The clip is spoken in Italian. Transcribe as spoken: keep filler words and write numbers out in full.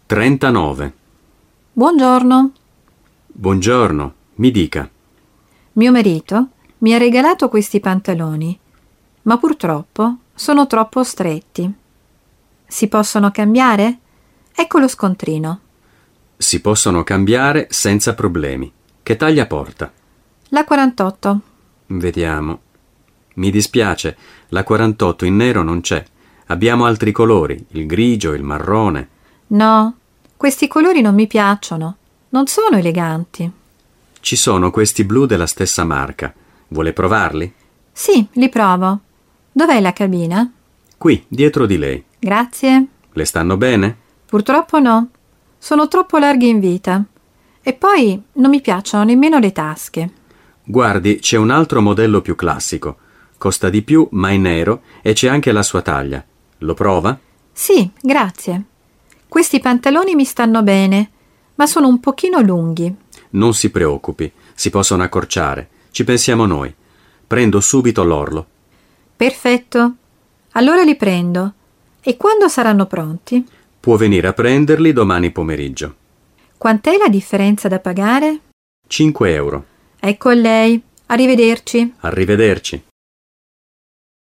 trentanove. Buongiorno. Buongiorno, mi dica. Mio marito mi ha regalato questi pantaloni, ma purtroppo sono troppo stretti. Si possono cambiare? Ecco lo scontrino. Si possono cambiare senza problemi. Che taglia porta? La quarantotto. Vediamo. Mi dispiace, la quarantotto in nero non c'è. Abbiamo altri colori, il grigio, il marrone. No, questi colori non mi piacciono. Non sono eleganti. Ci sono questi blu della stessa marca. Vuole provarli? Sì, li provo. Dov'è la cabina? Qui, dietro di lei. Grazie. Le stanno bene? Purtroppo no. Sono troppo larghi in vita. E poi non mi piacciono nemmeno le tasche. Guardi, c'è un altro modello più classico. Costa di più, ma è nero e c'è anche la sua taglia. Lo prova? Sì, grazie. Questi pantaloni mi stanno bene, ma sono un pochino lunghi. Non si preoccupi, si possono accorciare. Ci pensiamo noi. Prendo subito l'orlo. Perfetto. Allora li prendo. E quando saranno pronti? Può venire a prenderli domani pomeriggio. Quant'è la differenza da pagare? cinque euro. Ecco a lei. Arrivederci. Arrivederci.